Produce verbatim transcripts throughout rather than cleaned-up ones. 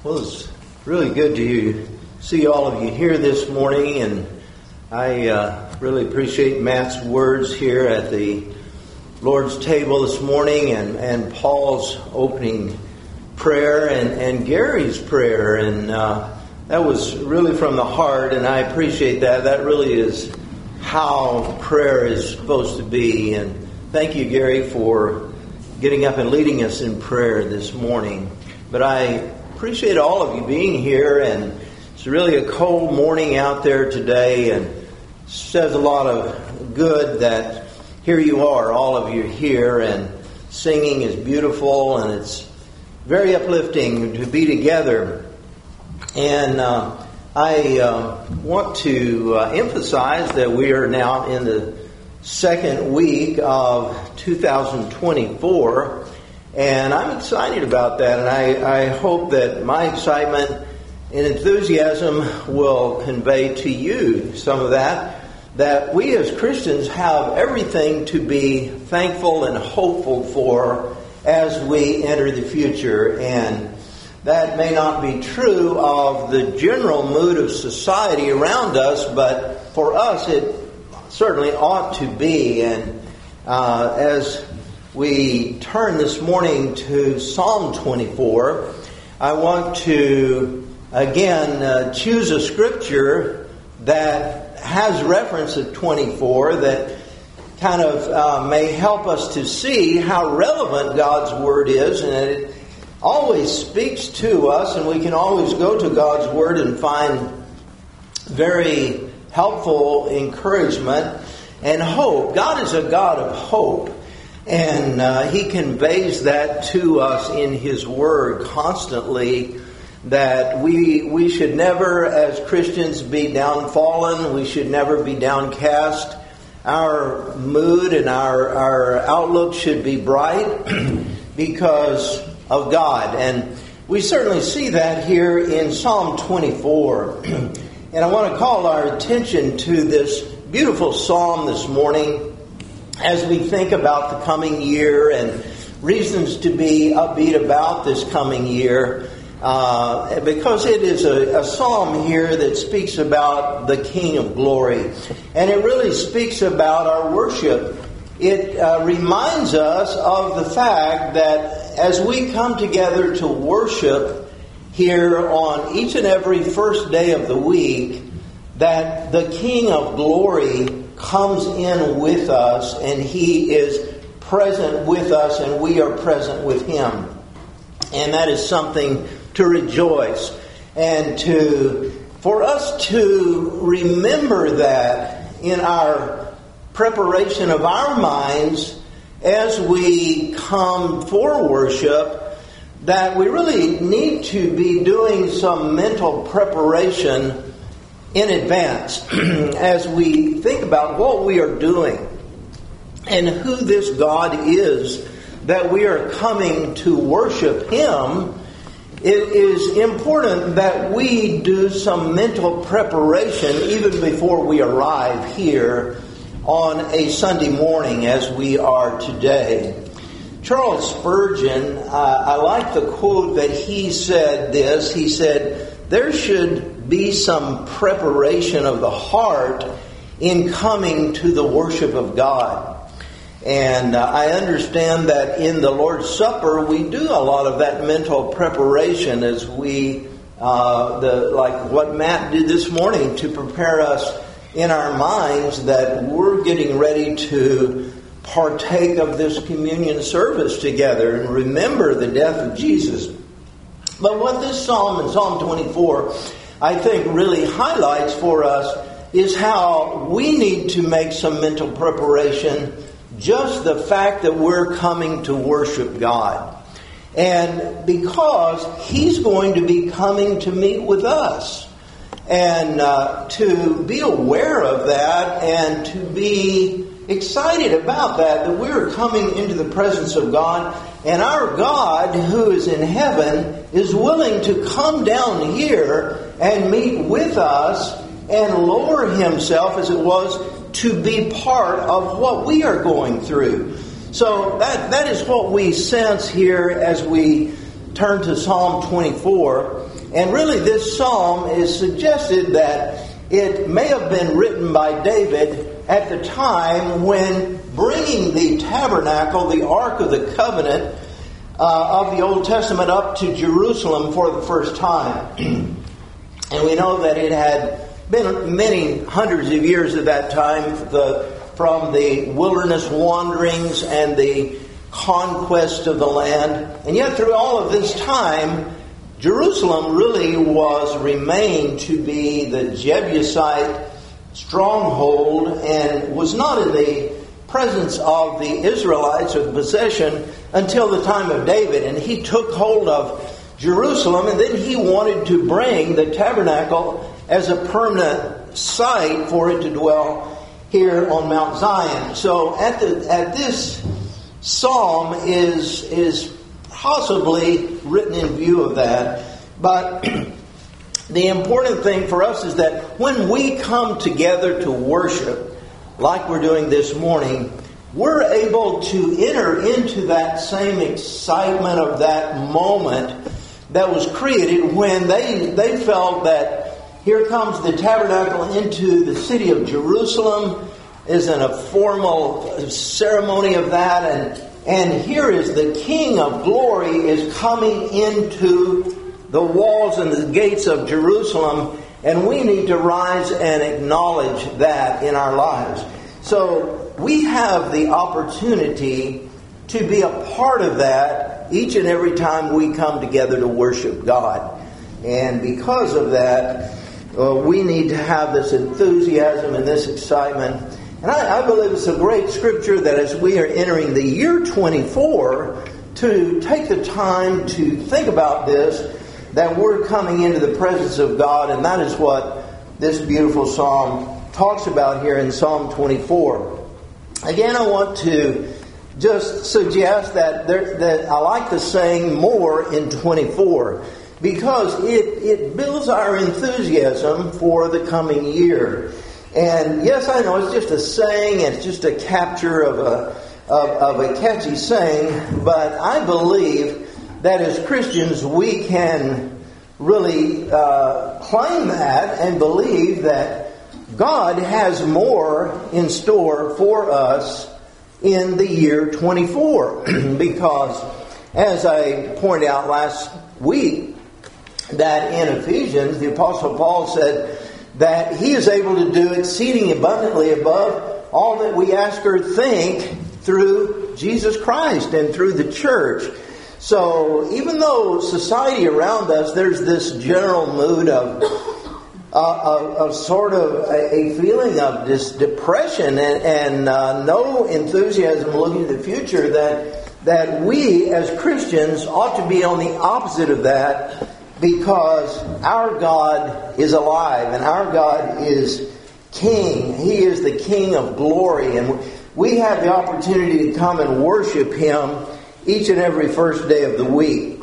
Well, it's really good to see all of you here this morning, and I uh, really appreciate Matt's words here at the Lord's table this morning, and, and Paul's opening prayer, and, and Gary's prayer, and uh, that was really from the heart, and I appreciate that. That really is how prayer is supposed to be, and thank you, Gary, for getting up and leading us in prayer this morning. But I appreciate all of you being here, and it's really a cold morning out there today, and it says a lot of good that here you are, all of you here, and singing is beautiful, and it's very uplifting to be together. And uh, I uh, want to uh, emphasize that we are now in the second week of two thousand twenty-four, and I'm excited about that, and I, I hope that my excitement and enthusiasm will convey to you some of that, that we as Christians have everything to be thankful and hopeful for as we enter the future. And that may not be true of the general mood of society around us, but for us it certainly ought to be. And uh, as we turn this morning to Psalm twenty-four, I want to again uh, choose a scripture that has reference to twenty-four that kind of uh, may help us to see how relevant God's Word is, and it always speaks to us, and we can always go to God's Word and find very helpful encouragement and hope. God is a God of hope, and uh, He conveys that to us in His Word constantly, that we we should never, as Christians, be downfallen. We should never be downcast. Our mood and our, our outlook should be bright because of God. And we certainly see that here in Psalm twenty-four. And I want to call our attention to this beautiful psalm this morning as we think about the coming year and reasons to be upbeat about this coming year. Uh, because it is a, a psalm here that speaks about the King of Glory. And it really speaks about our worship. It uh, reminds us of the fact that as we come together to worship here on each and every first day of the week, that the King of Glory comes in with us, and He is present with us, and we are present with Him. And that is something to rejoice, and to for us to remember that in our preparation of our minds as we come for worship, that we really need to be doing some mental preparation in advance as we think about what we are doing and who this God is that we are coming to worship Him. It is important that we do some mental preparation even before we arrive here on a Sunday morning as we are today. Charles Spurgeon, uh, I like the quote that he said this. He said, "There should be some preparation of the heart in coming to the worship of God." And uh, I understand that in the Lord's Supper we do a lot of that mental preparation as we, uh, the like what Matt did this morning to prepare us in our minds that we're getting ready to partake of this communion service together and remember the death of Jesus. But what this psalm in Psalm twenty-four I think really highlights for us is how we need to make some mental preparation. Just the fact that we're coming to worship God. And because He's going to be coming to meet with us. And uh, to be aware of that and to be excited about that, that we're coming into the presence of God. And our God, who is in heaven, is willing to come down here and meet with us and lower Himself, as it was, to be part of what we are going through. So that that is what we sense here as we turn to Psalm twenty-four. And really this psalm is suggested that it may have been written by David at the time when bringing the tabernacle, the Ark of the Covenant uh, of the Old Testament up to Jerusalem for the first time. And we know that it had been many hundreds of years at that time the, from the wilderness wanderings and the conquest of the land. And yet through all of this time, Jerusalem really was remained to be the Jebusite stronghold and was not in the presence of the Israelites or the possession until the time of David. And he took hold of Jerusalem, and then he wanted to bring the tabernacle as a permanent site for it to dwell here on Mount Zion. So at the at this psalm is is possibly written in view of that. But the important thing for us is that when we come together to worship, like we're doing this morning, we're able to enter into that same excitement of that moment that was created when they they felt that here comes the tabernacle into the city of Jerusalem. Isn't a formal ceremony of that, and and here is the King of Glory is coming into the walls and the gates of Jerusalem, and we need to rise and acknowledge that in our lives. So we have the opportunity to be a part of that each and every time we come together to worship God. And because of that, uh, we need to have this enthusiasm and this excitement. And I, I believe it's a great scripture that as we are entering the year twenty-four, to take the time to think about this, that we're coming into the presence of God, and that is what this beautiful psalm talks about here in Psalm twenty-four. Again, I want to just suggest that there, that I like the saying more in twenty-four, because it, it builds our enthusiasm for the coming year. And yes, I know it's just a saying, it's just a capture of a of, of a catchy saying, but I believe that as Christians we can really uh, claim that and believe that God has more in store for us in the year twenty-four. Because as I pointed out last week, that in Ephesians, the Apostle Paul said that he is able to do exceeding abundantly above all that we ask or think through Jesus Christ and through the church. So even though society around us, there's this general mood of uh, of, of sort of a, a feeling of this depression and, and uh, no enthusiasm looking to the future, that that we as Christians ought to be on the opposite of that, because our God is alive and our God is King. He is the King of Glory, and we have the opportunity to come and worship Him each and every first day of the week.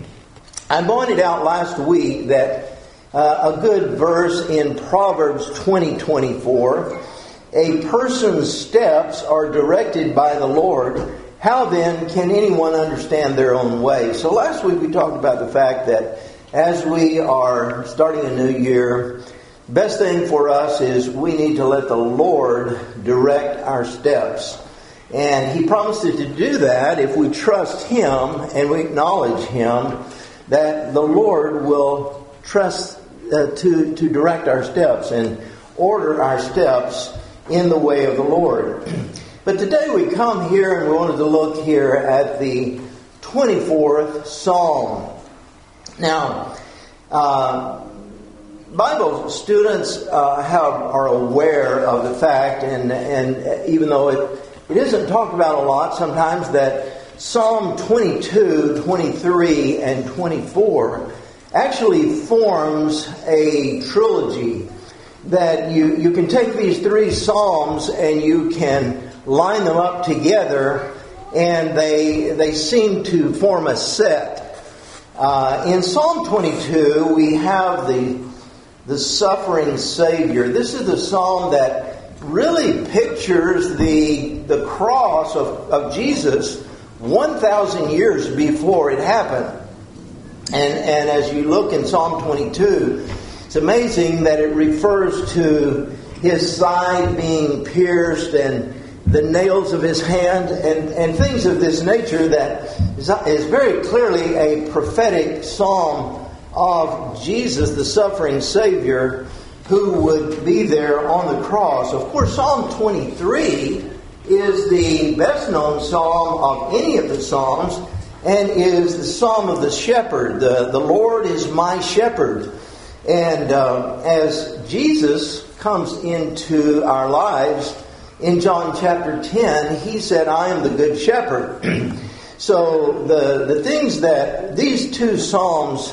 I pointed out last week that uh, a good verse in Proverbs twenty twenty-four, a person's steps are directed by the Lord. How then can anyone understand their own way? So last week we talked about the fact that as we are starting a new year, best thing for us is we need to let the Lord direct our steps. And He promises to do that if we trust Him and we acknowledge Him, that the Lord will trust uh, to, to direct our steps and order our steps in the way of the Lord. But today we come here and we wanted to look here at the twenty-fourth Psalm. Now, uh, Bible students uh, have are aware of the fact, and and even though it it isn't talked about a lot sometimes, that Psalm twenty-two, twenty-three, and twenty-four actually forms a trilogy. That you, you can take these three Psalms and you can line them up together, and they they seem to form a set. Uh, in Psalm twenty-two, we have the the suffering Savior. This is the psalm that really pictures the the cross of, of Jesus one thousand years before it happened. and as you look in Psalm twenty-two, it's amazing that it refers to his side being pierced and the nails of his hand and, and things of this nature that is, is very clearly a prophetic psalm of Jesus, the suffering Savior, who would be there on the cross. Of course, Psalm twenty-three is the best known psalm of any of the psalms and is the psalm of the shepherd. The, the Lord is my shepherd. And uh, as Jesus comes into our lives, in John chapter ten, he said, I am the good shepherd. So the, the things that these two psalms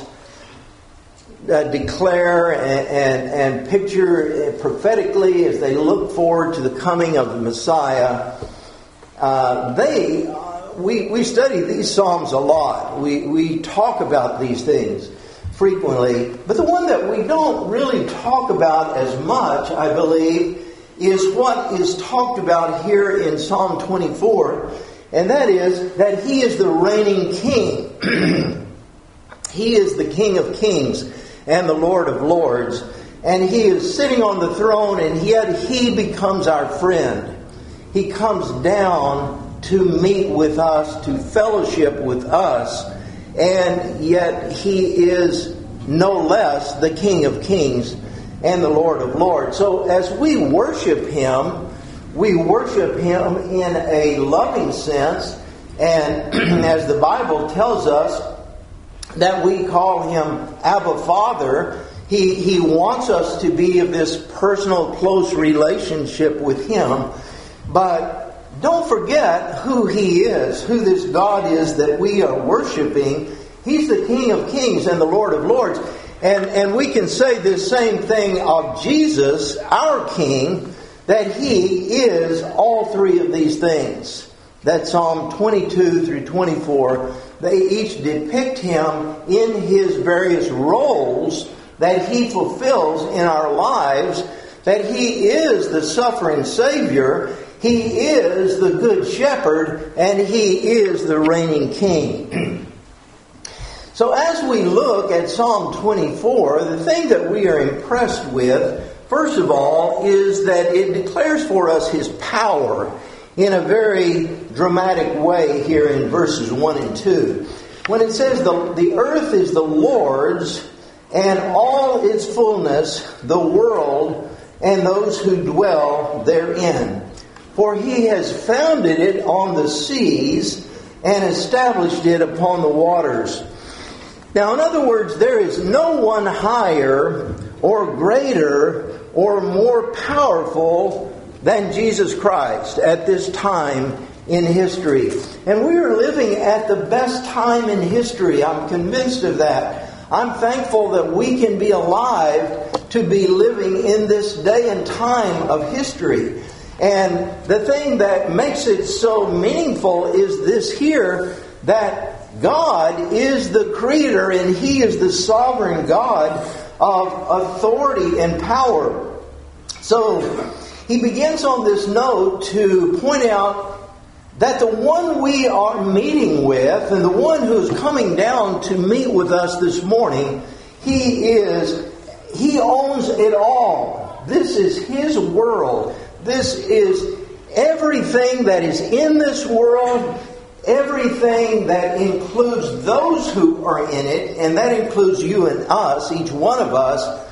uh, declare and, and, and picture prophetically as they look forward to the coming of the Messiah, uh, they, uh, we, we study these psalms a lot. We, we talk about these things frequently. But the one that we don't really talk about as much, I believe, is what is talked about here in Psalm twenty-four, and that is that He is the reigning King. He is the King of kings and the Lord of lords, and He is sitting on the throne, and yet He becomes our friend. He comes down to meet with us, to fellowship with us, and yet He is no less the King of kings and the Lord of lords. So as we worship Him, we worship Him in a loving sense, and as the Bible tells us that we call Him Abba Father, He, he wants us to be of this personal, close relationship with Him. But don't forget who He is, who this God is that we are worshiping. He's the King of kings and the Lord of lords. And, and we can say this same thing of Jesus, our King, that He is all three of these things. That Psalm twenty-two through twenty-four, they each depict Him in His various roles that He fulfills in our lives, that He is the suffering Savior, He is the Good Shepherd, and He is the reigning King. So as we look at Psalm twenty-four, the thing that we are impressed with, first of all, is that it declares for us His power in a very dramatic way here in verses one and two. When it says, the, the earth is the Lord's, and all its fullness, the world, and those who dwell therein. For He has founded it on the seas, and established it upon the waters. Now, in other words, there is no one higher or greater or more powerful than Jesus Christ at this time in history. And we are living at the best time in history. I'm convinced of that. I'm thankful that we can be alive to be living in this day and time of history. And the thing that makes it so meaningful is this here, that God is the Creator and He is the sovereign God of authority and power. So he begins on this note to point out that the one we are meeting with and the one who is coming down to meet with us this morning, He is, He owns it all. This is His world. This is everything that is in this world, everything that includes those who are in it, and that includes you and us, each one of us.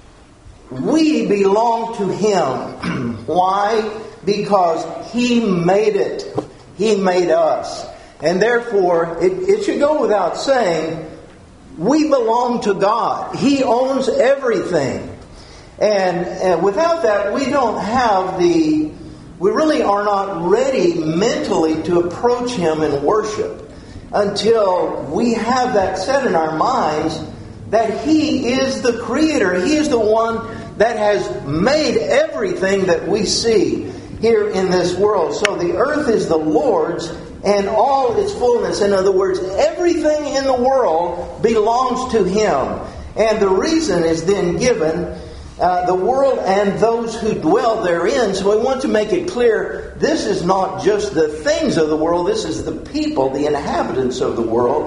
We belong to Him. Why? Because He made it. He made us. And therefore, it, it should go without saying, we belong to God. He owns everything. And, and without that, we don't have the... We really are not ready mentally to approach Him in worship until we have that set in our minds that He is the Creator. He is the one that has made everything that we see here in this world. So the earth is the Lord's and all its fullness. In other words, everything in the world belongs to Him. And the reason is then given... Uh, the world and those who dwell therein. So I want to make it clear, this is not just the things of the world, this is the people, the inhabitants of the world.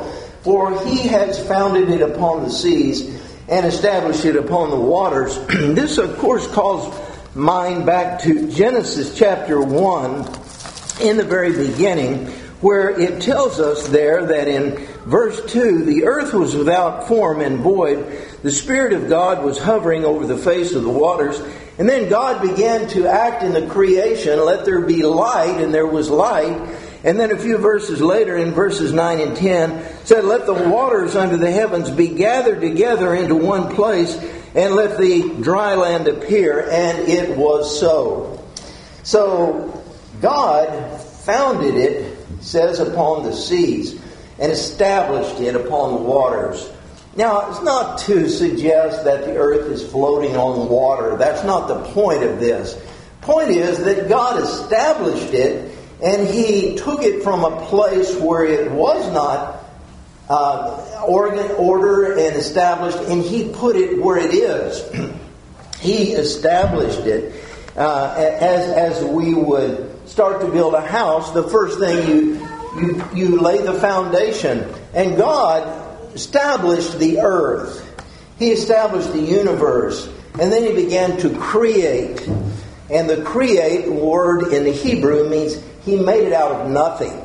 For he has founded it upon the seas and established it upon the waters. This, of course, calls mind back to Genesis chapter one in the very beginning, where it tells us there that in verse two, the earth was without form and void. The Spirit of God was hovering over the face of the waters. And then God began to act in the creation. Let there be light, and there was light. And then a few verses later, in verses nine and ten, said, let the waters under the heavens be gathered together into one place, and let the dry land appear. And it was so. So God founded it, says, upon the seas, and established it upon the waters. Now, it's not to suggest that the earth is floating on water. That's not the point of this. Point is that God established it, and He took it from a place where it was not uh, organ, order and established, and He put it where it is. He established it. Uh, as, as we would start to build a house, the first thing you, you, you lay the foundation. And God established the earth. He established the universe. And then He began to create. And the create word in the Hebrew means He made it out of nothing.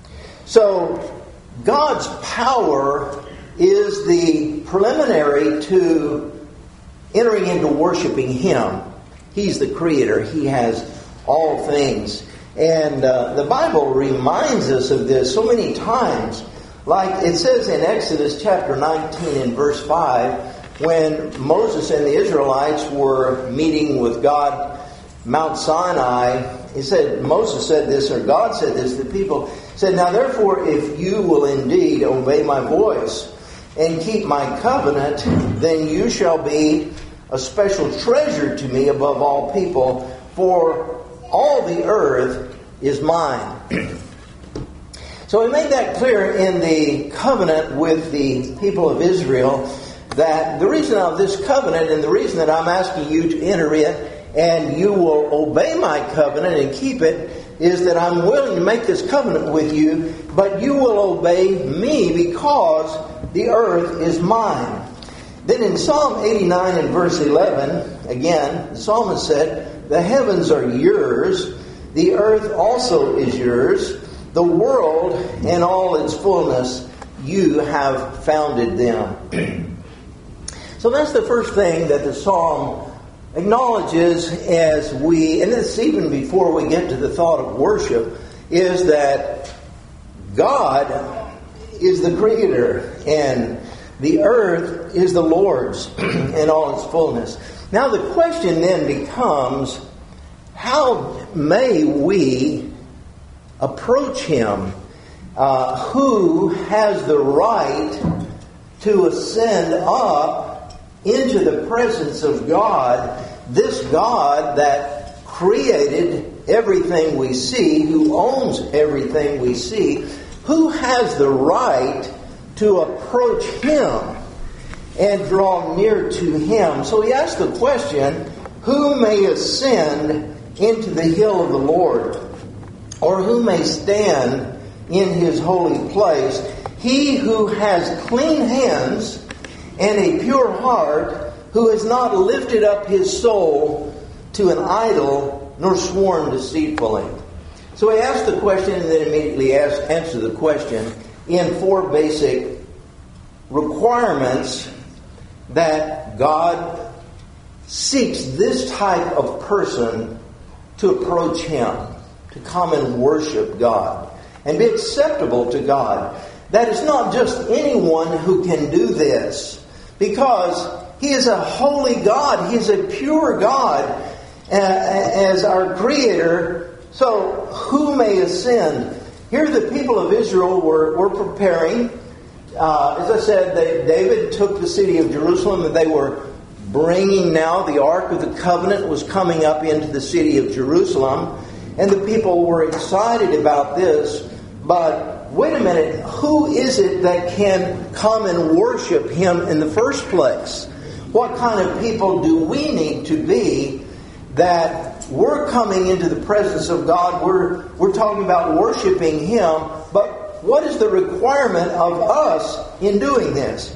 So God's power is the preliminary to entering into worshiping Him. He's the creator. He has all things. And uh, the Bible reminds us of this so many times. Like it says in Exodus chapter nineteen and verse five, when Moses and the Israelites were meeting with God, Mount Sinai, he said, Moses said this, or God said this, the people said, now therefore, if you will indeed obey my voice and keep my covenant, then you shall be a special treasure to me above all people, for all the earth is mine. So He made that clear in the covenant with the people of Israel, that the reason of this covenant and the reason that I'm asking you to enter it and you will obey my covenant and keep it is that I'm willing to make this covenant with you, but you will obey me because the earth is mine. Then in Psalm eighty-nine and verse eleven, again, the psalmist said, the heavens are yours, the earth also is yours, the world and all its fullness, you have founded them. So that's the first thing that the psalm acknowledges as we, and this even before we get to the thought of worship, is that God is the creator and the earth is the Lord's in all its fullness. Now the question then becomes, how may we approach Him? Uh, who has the right to ascend up into the presence of God, this God that created everything we see, who owns everything we see? Who has the right to approach Him and draw near to Him? So he asked the question, who may ascend into the hill of the Lord? Or who may stand in His holy place? He who has clean hands and a pure heart, who has not lifted up his soul to an idol, nor sworn deceitfully. So he asked the question and then immediately asked, answered the question in four basic requirements that God seeks this type of person to approach Him, to come and worship God and be acceptable to God. That is not just anyone who can do this, because He is a holy God. He is a pure God uh, as our Creator. So who may ascend? Here the people of Israel were, were preparing. Uh, as I said, they, David took the city of Jerusalem, and they were bringing now, the Ark of the Covenant was coming up into the city of Jerusalem. And the people were excited about this. But wait a minute, who is it that can come and worship Him in the first place? What kind of people do we need to be that we're coming into the presence of God? We're, we're talking about worshiping Him, but what is the requirement of us in doing this?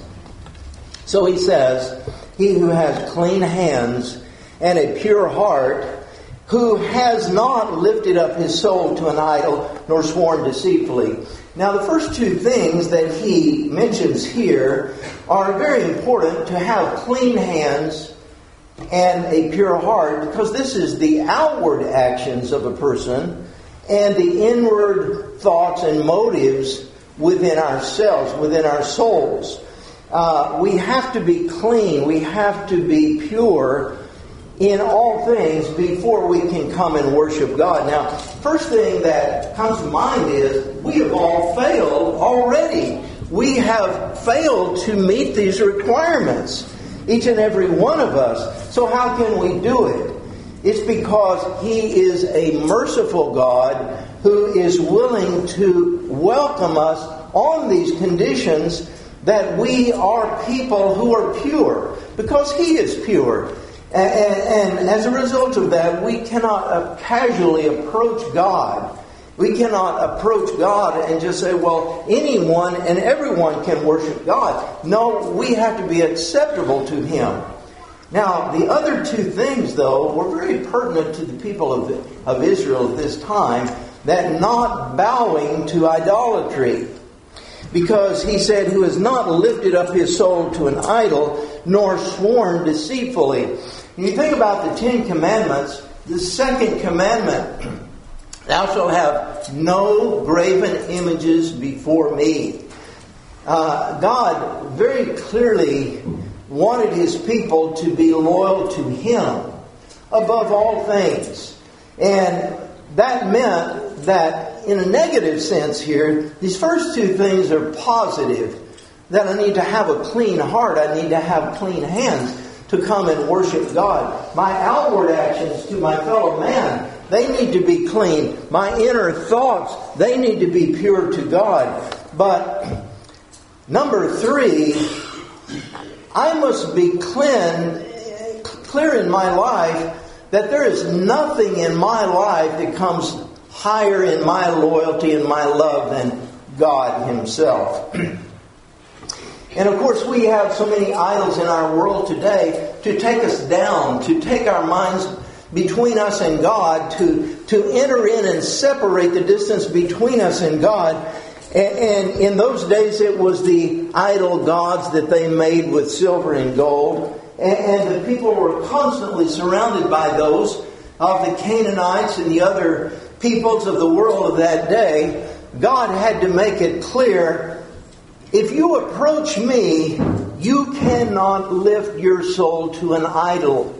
So he says, he who has clean hands and a pure heart, who has not lifted up his soul to an idol, nor sworn deceitfully. Now, the first two things that he mentions here are very important: to have clean hands and a pure heart, because this is the outward actions of a person and the inward thoughts and motives within ourselves, within our souls. Uh, we have to be clean. We have to be pure in all things before we can come and worship God. Now, first thing that comes to mind is we have all failed already. We have failed to meet these requirements, each and every one of us. So how can we do it? It's because He is a merciful God who is willing to welcome us on these conditions that we are people who are pure, because He is pure. And, and, and as a result of that, we cannot uh, casually approach God. We cannot approach God and just say, well, anyone and everyone can worship God. No, we have to be acceptable to Him. Now, the other two things, though, were very pertinent to the people of, of Israel at this time, that not bowing to idolatry. Because he said, who has not lifted up his soul to an idol, nor sworn deceitfully. When you think about the Ten Commandments, the second commandment, thou shalt have no graven images before me. Uh, God very clearly wanted His people to be loyal to Him above all things. And that meant that in a negative sense here, these first two things are positive. That I need to have a clean heart. I need to have clean hands to come and worship God. My outward actions to my fellow man, they need to be clean. My inner thoughts, they need to be pure to God. But number three, I must be clean, clear in my life that there is nothing in my life that comes higher in my loyalty and my love than God Himself. And of course we have so many idols in our world today to take us down, to take our minds between us and God, to, to enter in and separate the distance between us and God. And, and in those days it was the idol gods that they made with silver and gold. And, and the people were constantly surrounded by those of the Canaanites and the other peoples of the world of that day. God had to make it clear, if you approach me, you cannot lift your soul to an idol.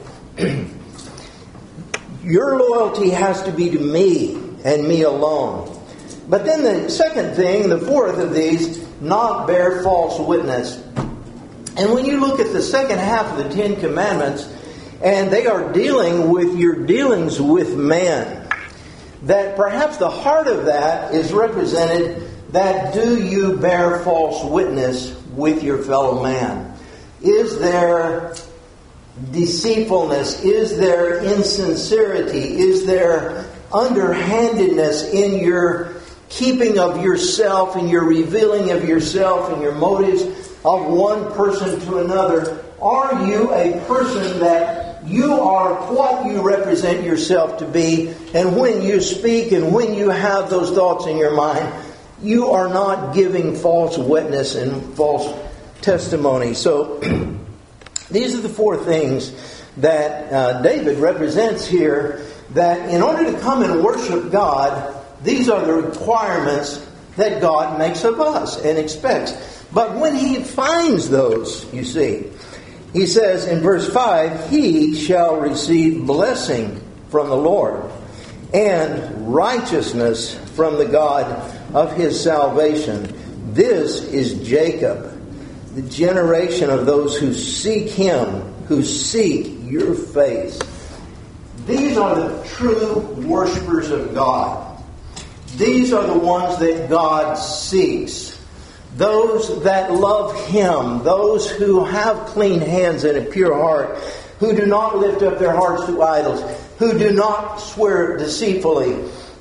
Your loyalty has to be to me and me alone. But then the second thing, the fourth of these, not bear false witness. And when you look at the second half of the Ten Commandments, and they are dealing with your dealings with man, that perhaps the heart of that is represented that do you bear false witness with your fellow man? Is there deceitfulness? Is there insincerity? Is there underhandedness in your keeping of yourself and your revealing of yourself and your motives of one person to another? Are you a person that you are what you represent yourself to be, and when you speak and when you have those thoughts in your mind, you are not giving false witness and false testimony? So these are the four things that uh, David represents here, that in order to come and worship God, these are the requirements that God makes of us and expects. But when He finds those, you see, He says in verse five, he shall receive blessing from the Lord and righteousness from the God of his salvation. This is Jacob, the generation of those who seek Him, who seek your face. These are the true worshipers of God. These are the ones that God seeks. Those that love Him, those who have clean hands and a pure heart, who do not lift up their hearts to idols, who do not swear deceitfully,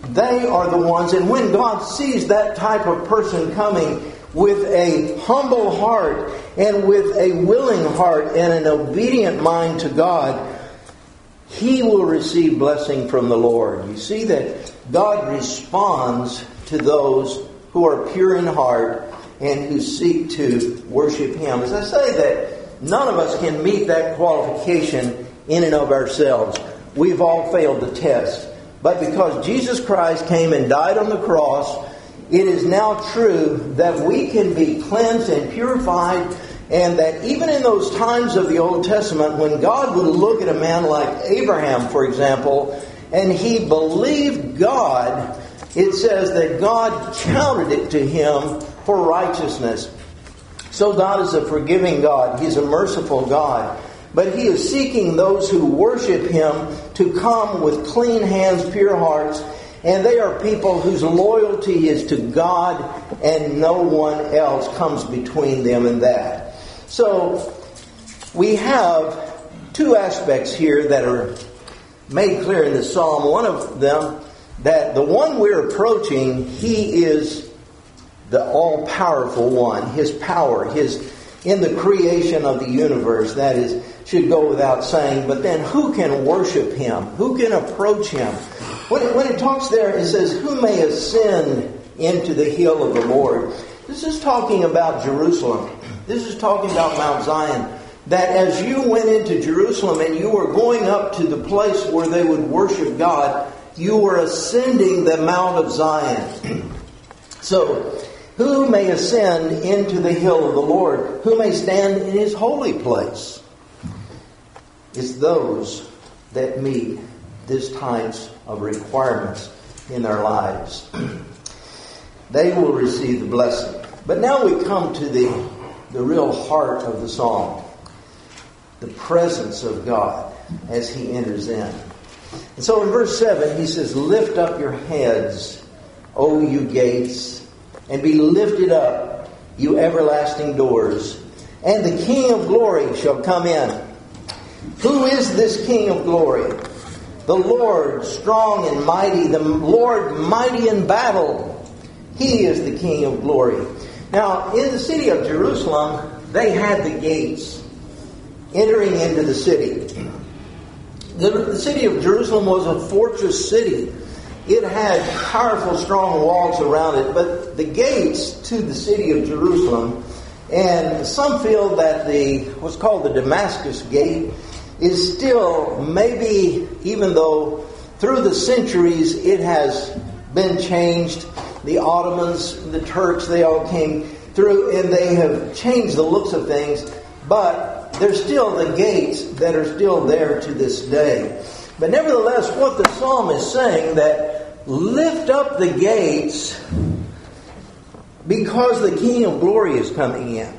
they are the ones, and when God sees that type of person coming with a humble heart and with a willing heart and an obedient mind to God, he will receive blessing from the Lord. You see that God responds to those who are pure in heart and who seek to worship Him. As I say that none of us can meet that qualification in and of ourselves. We've all failed the test. But because Jesus Christ came and died on the cross, it is now true that we can be cleansed and purified, and that even in those times of the Old Testament, when God would look at a man like Abraham, for example, and he believed God, it says that God counted it to him for righteousness. So God is a forgiving God. He's a merciful God. But He is seeking those who worship Him to come with clean hands, pure hearts. And they are people whose loyalty is to God, and no one else comes between them and that. So we have two aspects here that are made clear in the psalm. One of them, that the one we're approaching, He is the all-powerful one. His power, His in the creation of the universe, that is, should go without saying. But then who can worship Him? Who can approach Him? When it, when it talks there, it says, who may ascend into the hill of the Lord? This is talking about Jerusalem. This is talking about Mount Zion. That as you went into Jerusalem and you were going up to the place where they would worship God, you were ascending the Mount of Zion. So, who may ascend into the hill of the Lord? Who may stand in His holy place? It's those that meet these types of requirements in their lives. They will receive the blessing. But now we come to the, the real heart of the psalm. The presence of God as He enters in. And so in verse seven, he says, lift up your heads, O you gates, and be lifted up, you everlasting doors, and the King of glory shall come in. Who is this King of glory? The Lord strong and mighty, the Lord mighty in battle. He is the King of glory. Now, in the city of Jerusalem, they had the gates entering into the city. The, the city of Jerusalem was a fortress city. It had powerful, strong walls around it, but the gates to the city of Jerusalem, and some feel that the what's called the Damascus Gate is still, maybe even though through the centuries it has been changed. The Ottomans, the Turks, they all came through and they have changed the looks of things, but there's still the gates that are still there to this day. But nevertheless, what the psalm is saying, that lift up the gates because the King of glory is coming in.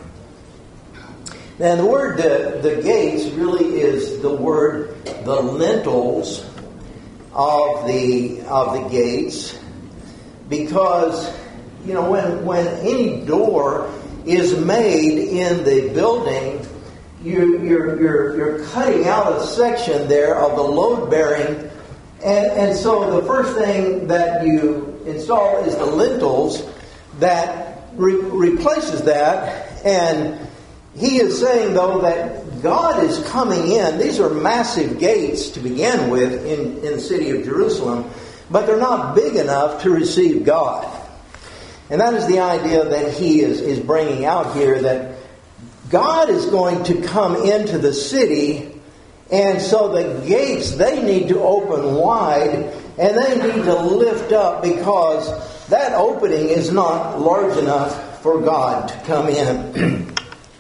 Now the word the, the gates really is the word the lintels of the of the gates, because you know when when any door is made in the building, you, you're you're you're cutting out a section there of the load bearing, and and so the first thing that you install is the lintels that re- replaces that. And he is saying, though, that God is coming in. These are massive gates to begin with in, in the city of Jerusalem, but they're not big enough to receive God. And that is the idea that he is, is bringing out here, that God is going to come into the city, and so the gates, they need to open wide, and they need to lift up, because that opening is not large enough for God to come in.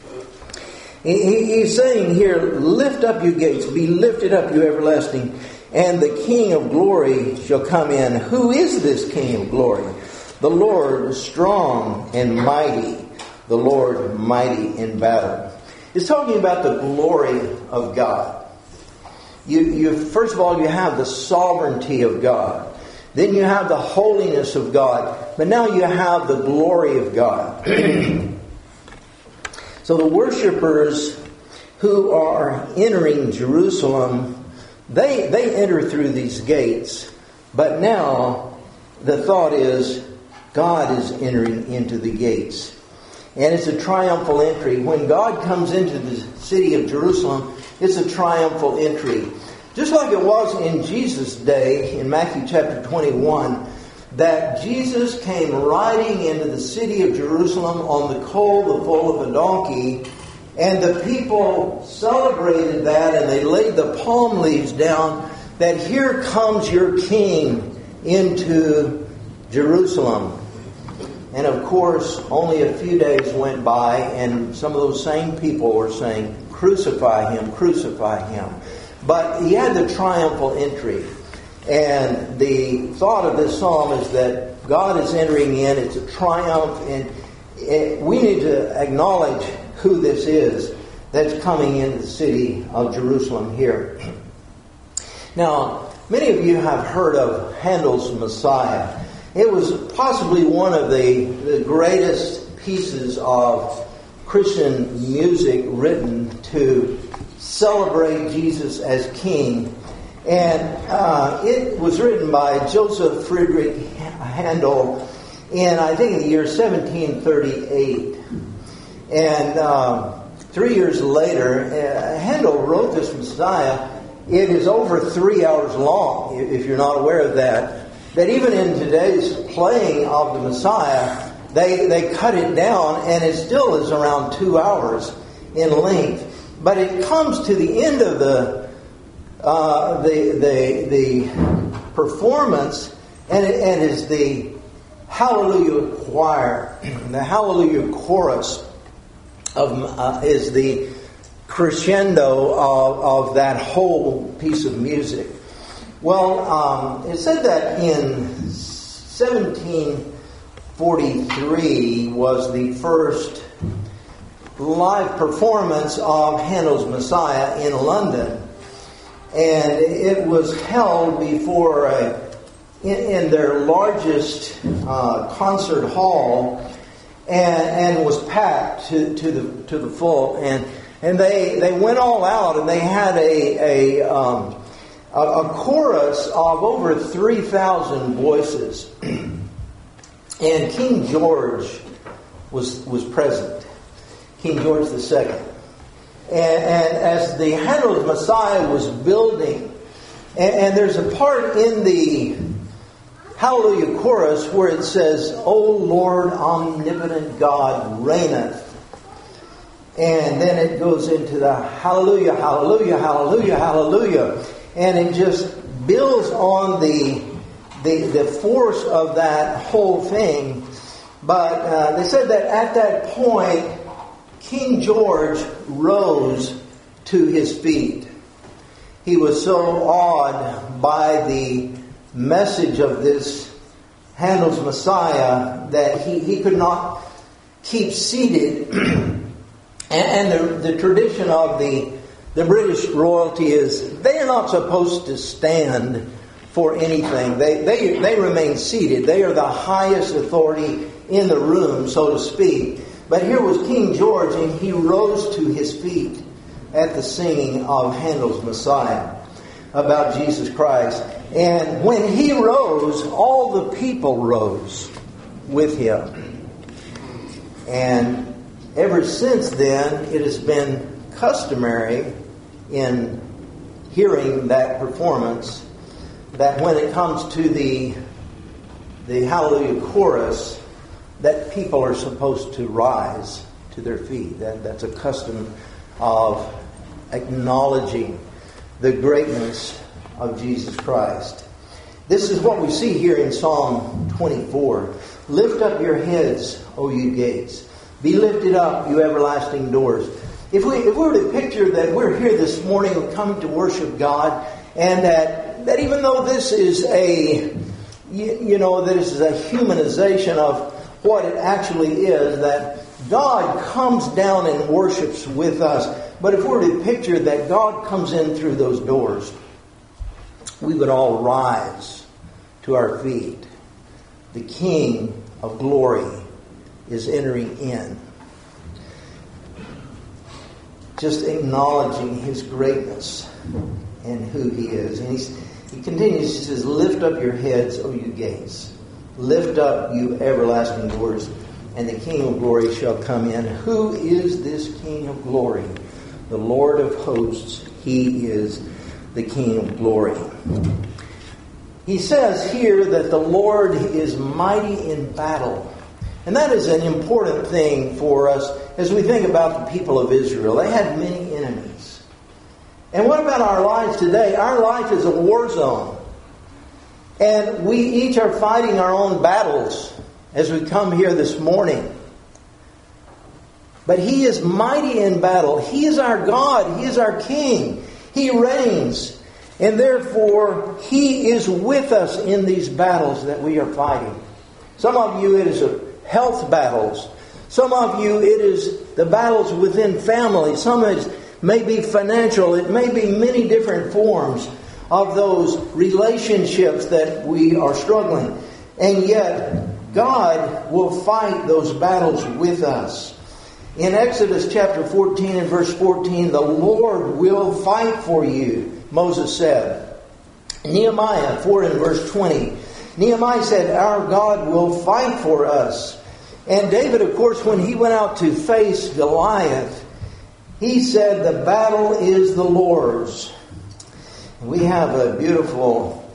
He's saying here, lift up you gates, be lifted up you everlasting, and the King of glory shall come in. Who is this King of glory? The Lord strong and mighty, the Lord mighty in battle. It's talking about the glory of God. You, you, first of all, you have the sovereignty of God. Then you have the holiness of God. But now you have the glory of God. So the worshipers who are entering Jerusalem, they, they enter through these gates. But now the thought is God is entering into the gates. And it's a triumphal entry. When God comes into the city of Jerusalem, it's a triumphal entry. Just like it was in Jesus' day, in Matthew chapter twenty-one, that Jesus came riding into the city of Jerusalem on the colt, the foal of a donkey, and the people celebrated that, and they laid the palm leaves down, that here comes your king into Jerusalem. And of course, only a few days went by, and some of those same people were saying, crucify him, crucify him. But he had the triumphal entry. And the thought of this psalm is that God is entering in. It's a triumph. And it, we need to acknowledge who this is that's coming into the city of Jerusalem here. Now, many of you have heard of Handel's Messiah. It was possibly one of the, the greatest pieces of Christian music written to celebrate Jesus as King. And uh, it was written by Joseph Friedrich Handel in, I think, in the year seventeen thirty-eight. And um, three years later, uh, Handel wrote this Messiah. It is over three hours long, if you're not aware of that. That even in today's playing of the Messiah, they, they cut it down, and it still is around two hours in length. But it comes to the end of the uh, the, the the performance, and it and is the Hallelujah choir, the Hallelujah chorus of uh, is the crescendo of, of that whole piece of music. Well, um, it said that in seventeen forty-three was the first live performance of Handel's Messiah in London. And it was held before a, in, in their largest uh, concert hall, and, and was packed to, to the to the full. And and they they went all out, and they had a a um, a, a chorus of over three thousand voices. And King George was was present, King George the Second. And, and as the Handel's Messiah was building, and, and there's a part in the Hallelujah chorus where it says, "O Lord, omnipotent God reigneth." And then it goes into the Hallelujah, Hallelujah, Hallelujah, Hallelujah. And it just builds on the the, the force of that whole thing. But uh, they said that at that point, King George rose to his feet. He was so awed by the message of this Handel's Messiah that he, he could not keep seated. and and the, the tradition of the, the British royalty is they are not supposed to stand for anything. They, they, they remain seated. They are the highest authority in the room, so to speak. But here was King George, and he rose to his feet at the singing of Handel's Messiah about Jesus Christ. And when he rose, all the people rose with him. And ever since then, it has been customary in hearing that performance that when it comes to the the Hallelujah chorus, that people are supposed to rise to their feet. That, that's a custom of acknowledging the greatness of Jesus Christ. This is what we see here in Psalm twenty-four. Lift up your heads, O you gates. Be lifted up, you everlasting doors. If we, if we were to picture that we're here this morning and come to worship God, and that, that even though this is a, you, you know, that this is a humanization of what it actually is, that God comes down and worships with us. But if we were to picture that God comes in through those doors, we would all rise to our feet. The King of glory is entering in. Just acknowledging His greatness and who He is. And he's, He continues, he says, lift up your heads, O you gates. Lift up, you everlasting doors, and the King of glory shall come in. Who is this King of glory? The Lord of hosts. He is the King of glory. He says here that the Lord is mighty in battle. And that is an important thing for us as we think about the people of Israel. They had many enemies. And what about our lives today? Our life is a war zone. And we each are fighting our own battles as we come here this morning. But He is mighty in battle. He is our God. He is our King. He reigns. And therefore, He is with us in these battles that we are fighting. Some of you, it is a health battles. Some of you, it is the battles within family. Some of it may be financial. It may be many different forms of those relationships that we are struggling. And yet, God will fight those battles with us. In Exodus chapter fourteen and verse fourteen, the Lord will fight for you, Moses said. Nehemiah four and verse twenty, Nehemiah said, our God will fight for us. And David, of course, when he went out to face Goliath, he said, the battle is the Lord's. We have a beautiful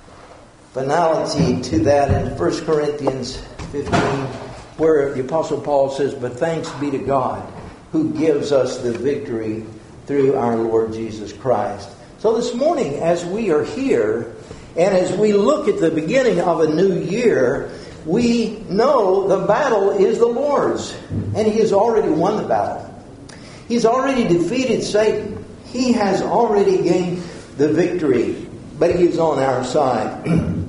finality to that in First Corinthians fifteen, where the Apostle Paul says, but thanks be to God who gives us the victory through our Lord Jesus Christ. So this morning, as we are here, and as we look at the beginning of a new year, we know the battle is the Lord's. And He has already won the battle. He's already defeated Satan. He has already gained the victory. But He is on our side.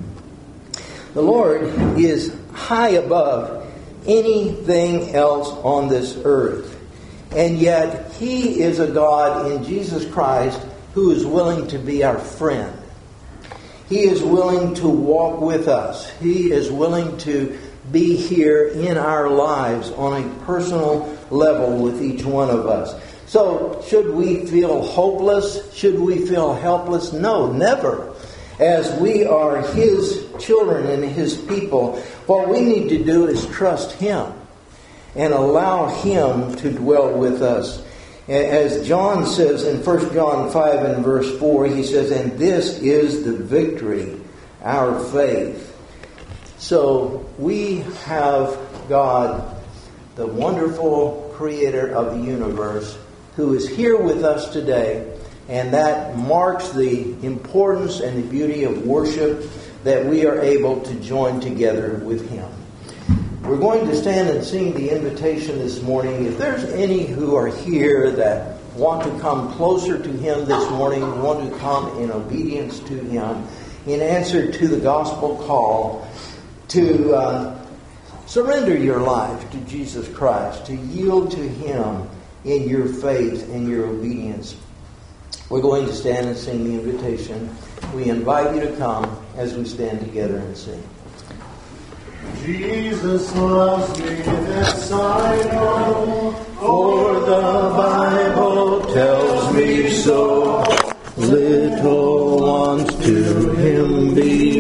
The Lord is high above anything else on this earth. And yet He is a God in Jesus Christ who is willing to be our friend. He is willing to walk with us. He is willing to be here in our lives on a personal level with each one of us. So, should we feel hopeless? Should we feel helpless? No, never. As we are His children and His people, what we need to do is trust Him and allow Him to dwell with us. As John says in First John five and verse four, he says, and this is the victory, our faith. So we have God, the wonderful creator of the universe, who is here with us today. And that marks the importance and the beauty of worship, that we are able to join together with Him. We're going to stand and sing the invitation this morning. If there's any who are here that want to come closer to Him this morning, want to come in obedience to Him, in answer to the gospel call, to uh, surrender your life to Jesus Christ, to yield to Him in your faith and your obedience, we're going to stand and sing the invitation. We invite you to come as we stand together and sing. Jesus loves me, this I know.